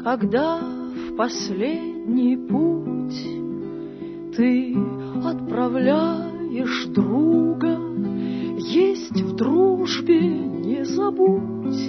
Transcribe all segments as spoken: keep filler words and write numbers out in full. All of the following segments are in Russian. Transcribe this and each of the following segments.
Когда в последний путь ты отправляешь друга, есть в дружбе не забудь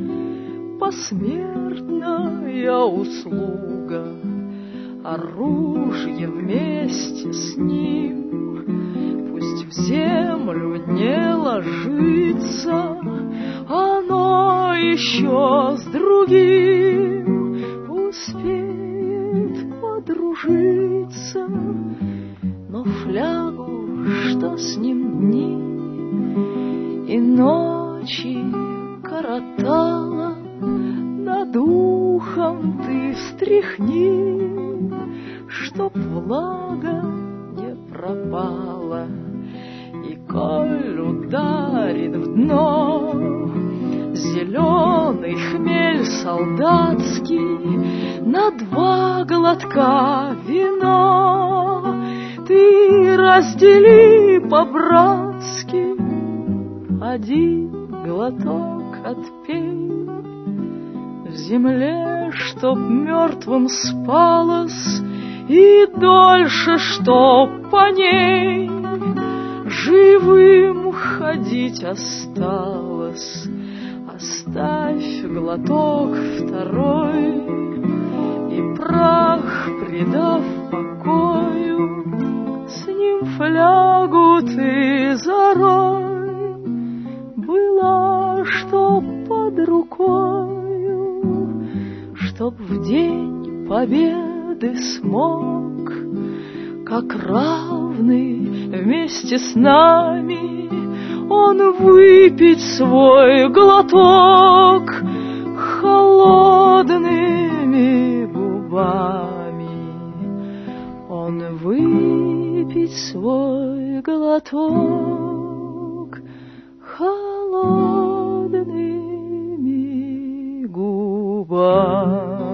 посмертная услуга, оружие вместе с ним. Пусть в землю не ложится, оно еще с другим успеет подружиться. Но флягу, что с ним дни и ночи коротала, над ухом ты встряхни, чтоб влага не пропала. И коль ударит в дно зеленый хмель солдатский, на два глотка вино ты раздели по-братски, один глоток отпей. В земле, чтоб мертвым спалось, и дольше, чтоб по ней живым ходить осталось. Оставь глоток второй, и прах, предав покою, с ним флягу ты зарой. Была, чтоб под рукою, чтоб в день победы смог, как равный вместе с нами, он выпить свой глоток холодными губами. Он выпить свой глоток холодными губами.